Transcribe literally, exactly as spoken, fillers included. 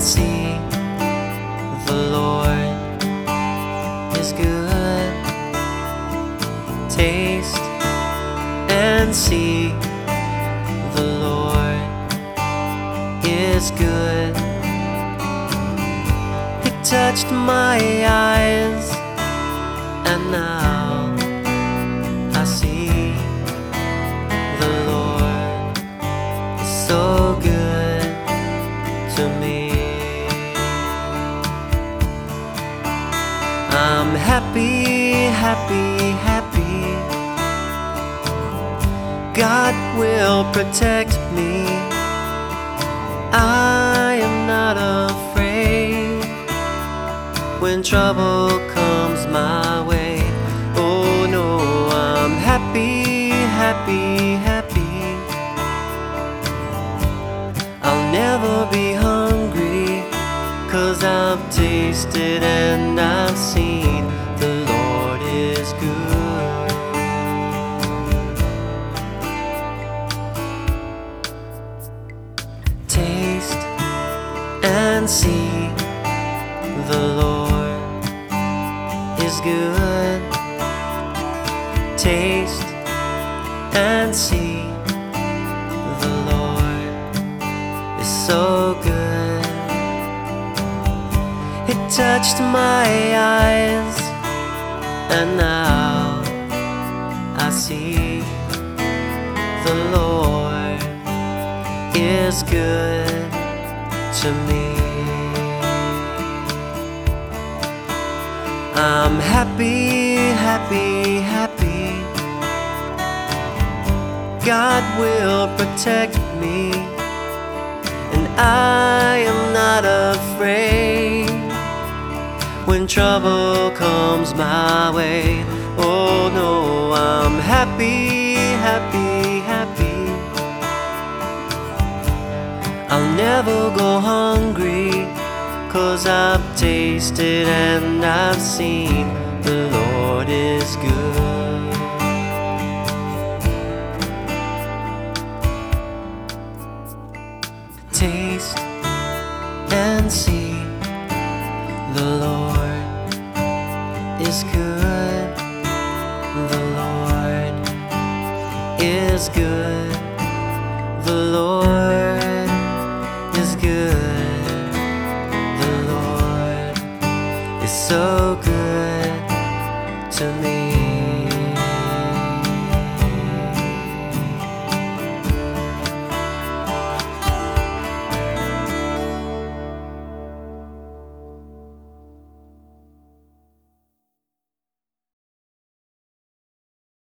see the Lord is good. Taste and see the Lord is good. He touched my eyes, and now I see the Lord is so good to me. I'm happy, happy, happy. God will protect me. I am not afraid when trouble comes my way. Oh no, I'm happy, happy, happy. I'll never be hungry, 'cause I've tasted and I've seen the Lord is good. Taste and see the Lord is good. Taste and see the Lord is so good. It touched my eyes, and now I see the Lord is good to me. I'm happy, happy, happy. God will protect me, and I am not afraid when trouble comes my way. Oh no, I'm happy, happy, happy. I'll never go hungry, 'cause I've tasted and I've seen the Lord is good. Taste and see the Lord is good. The Lord is good. The Lord is good. The Lord is so good to me.